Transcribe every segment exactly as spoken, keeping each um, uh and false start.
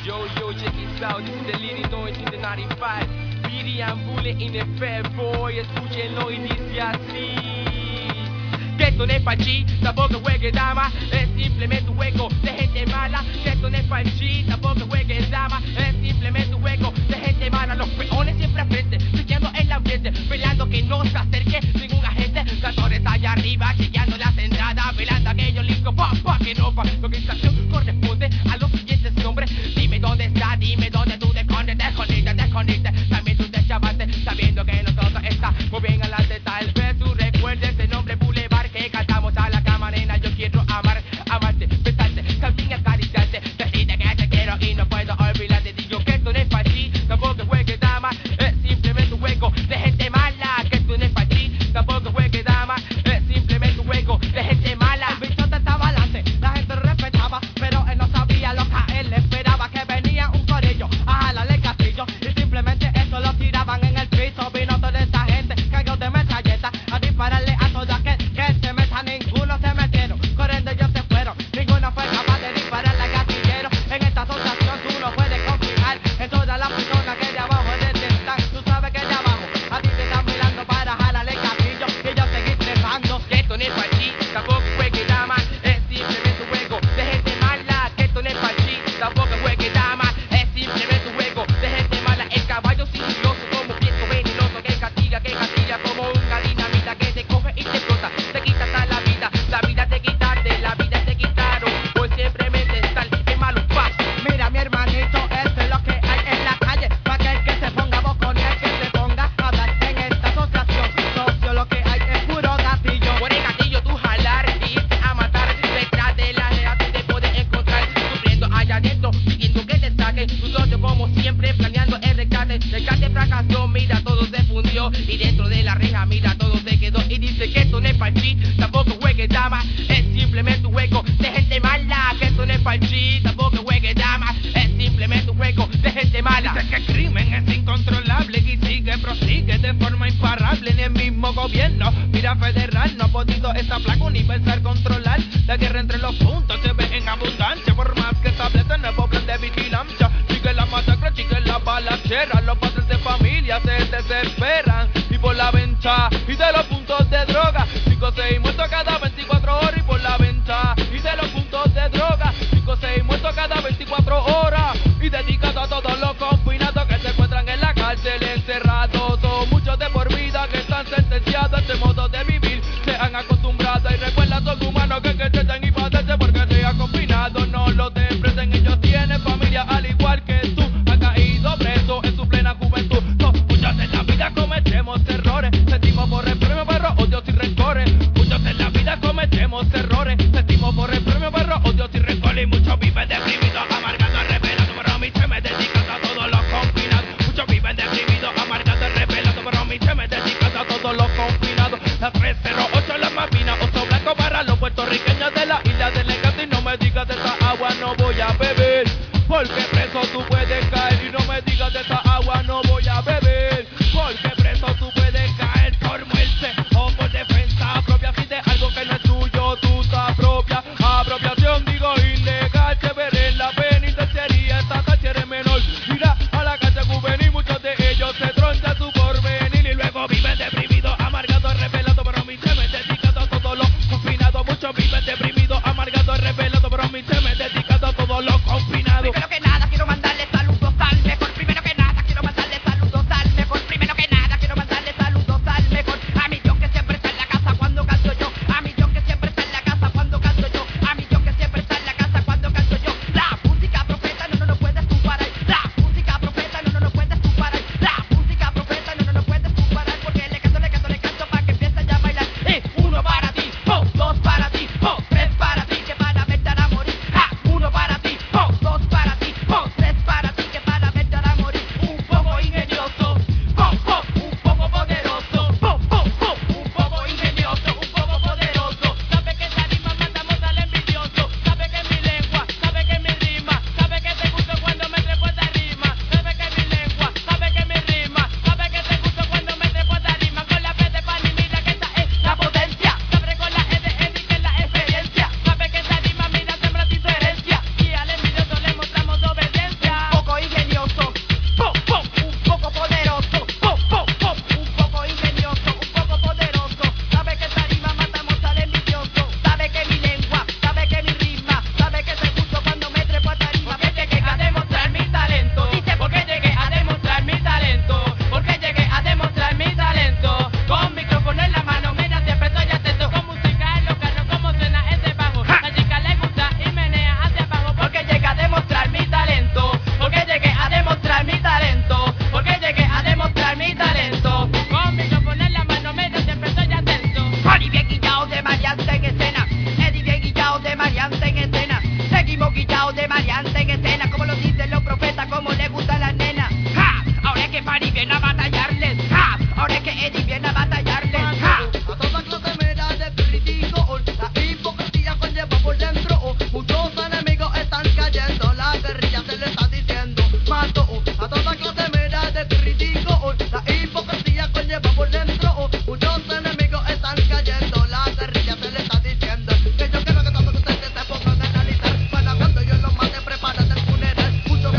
Yo, yo, check this out, this is the leading noise in the ninety-five. Beady and Bullet in the Fat Boy, escúchenlo y dice así. Que esto no es pa' chi, tampoco juegue dama, es simplemente un juego de gente mala. Que esto no es pa' chi, tampoco juegue dama, es simplemente un juego de gente mala. Los peones siempre al frente, siguiendo el ambiente, velando que no se acerque ningún agente. Cantores allá arriba, chequeando las entradas, velando aquellos listos, pa, pa, que no pa. Lo que estación corresponde a los siguientes nombres. Dime dónde está, dime dónde tú te escondes, te escondiste, te escondiste. También tú te chavaste, sabiendo que nosotros estamos bien adelante. Tal vez tú recuerdes el nombre Boulevard que cantamos a la cama, nena. Yo quiero amar, amarte, besarte, también acariciarte. Decirte que te quiero y no puedo olvidarte. Digo que esto no es pa' ti, tampoco juegue dama, es simplemente un juego de gente mala. Que esto no es pa' ti, tampoco juegue dama, es simplemente un juego de gente mala. El bichote estaba adelante, la gente lo respetaba, pero él no sabía lo que a él le esperaba. Que venía un corillo a jalarle el castillo y simplemente eso lo tiraban en el piso. Vino toda esta gente, cayó de metralleta a dispararle a todo aquel que se meta. Ninguno se metieron, corriendo ellos se fueron. Ninguno fue capaz de dispararle al gatillero. En esta asociación tú no puedes confiar en todas las personas que de abajo de ti están. Tú sabes que de abajo a ti te están mirando para jalarle el gatillo y yo seguir trepando. Que esto no es pa' ti, tampoco juegue dama, es simplemente un juego de gente mala. Que esto no es pa' ti, tampoco juegue dama, es simplemente un juego de gente mala. El caballo sigiloso como viento venenoso que castiga, que castiga como una dinamita que te coge y te explota, te quita hasta la vida, la vida te quitaste, la vida te quitaron, por simplemente estar en malos pasos. Mira mi hermanito, esto es lo que hay en la calle. Pa' aquel que se ponga bocón y el que se ponga a hablar en esta asociación. Socio, lo que hay es puro gatillo. Por el gatillo tú jalar y irte a matar. Detrás de la realidad tú te puedes encontrar sufriendo allá adentro, pidiendo que te saquen. Tu socio como siempre planeando el rescate. El rescate fracasó, mira todo se fundió. Y dentro de la reja mira todo se quedó. Y dice que esto no es pa' ti, tampoco juegue dama, es simplemente un juego de gente mala. Que esto no es pa' ti, tampoco juegue dama, es simplemente un juego de gente mala. Dice que el crimen es incontrolable y sigue, prosigue de forma imparable. Ni el mismo gobierno, mira federal, no ha podido esta plaga universal controlar. La guerra entre los puntos se ve en abundancia, por más que establece nuevo plan de vigilancia. Sigue la masacre, sigue la balacera, los padres de familia se desesperan. Y por la venta y de los puntos de droga, cinco o seis muertos cada veinticuatro horas. Y por la venta y de los puntos de droga, cinco o seis muertos cada veinticuatro horas. Y dedicado a todos los confinados que se encuentran en la cárcel encerrados. Son muchos de por vida que están sentenciados a este modo de vivir. Se han acostumbrado y recuerdan son humanos que crecen y padecen porque sean confinados. No los desprecen, ellos tienen familia al igual que tú. Han caído presos en su plena juventud. No, muchos en la vida cometemos errores. Sentimos por el premio perro, odios y rencores. Muchos en la vida cometemos errores. Sentimos por el premio perro, odios y rencores. Y muchos viven deprimidos, amargados, revelados. Pero a mí se me dedican a todos los confinados. Muchos viven deprimidos, amargados, revelados. Pero a mí se me dedican a todos los confinados. La tres cero ocho, la más fina, oso blanco para los puertorriqueños de la isla del encanto. Y no me digas de esa agua no voy a beber, porque preso tú puedes caer. Y no me digas de esa agua no voy a beber, porque preso tú puedes caer por muerte o por defensa propia. Si de algo que no es tuyo, tú te apropias. Apropiación digo ilegal, te veré en la penitenciaría. Esta tacha eres menor, mira a la cárcel juvenil. Muchos de ellos se tronchan su porvenir y luego viven deprimidos, amargados, revelados. Pero a mí se me dedican a todos los confinados. Muchos viven deprimidos, amargados, revelados. Pero a mí se me dedican a todos los confinados. Primero que nada quiero mandarle saludos al mejor. Primero que nada dicen los profetas como les gusta a las nenas. ¡Ja! Ahora es que Fanny viene a batallarles. ¡Ja! Ahora es que Eddie viene a batallarles. ¡Ja! A toda clase mera de critico, la hipocresía conlleva por dentro. Muchos enemigos están cayendo, la guerrilla se le está diciendo mato. A toda clase mera de critico, la hipocresía conlleva por dentro. Muchos enemigos están cayendo, la guerrilla se le está diciendo que yo quiero que todos ustedes se pongan a analizar. Para cuando yo los mate, prepárate el funeral. Muchos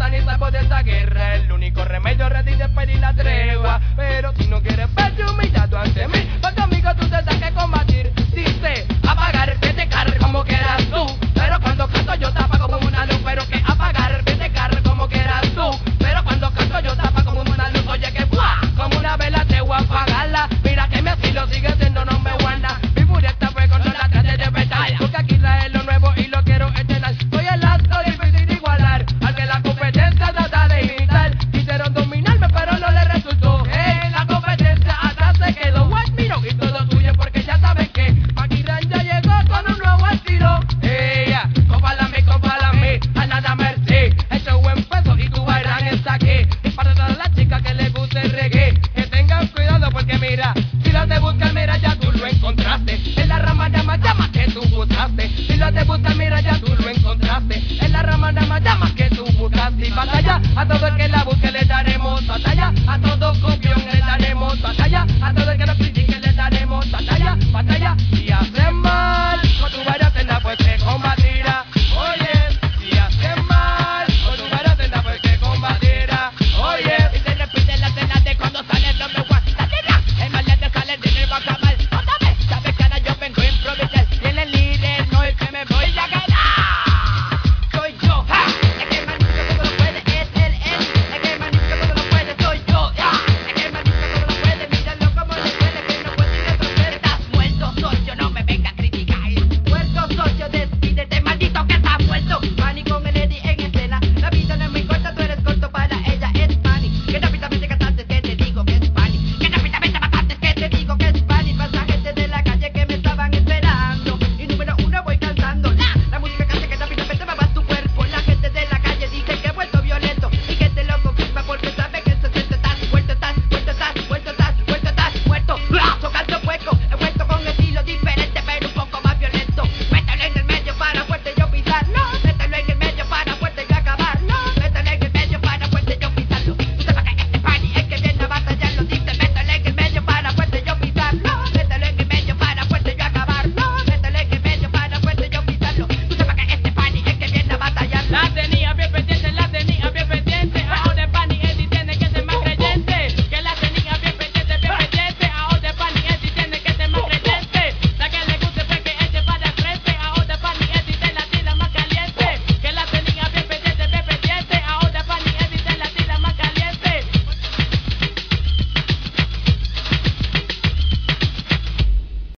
nada ni salvo de esta guerra. El único remedio es ready de pedir la tregua. Pero si no quieres ver, yo me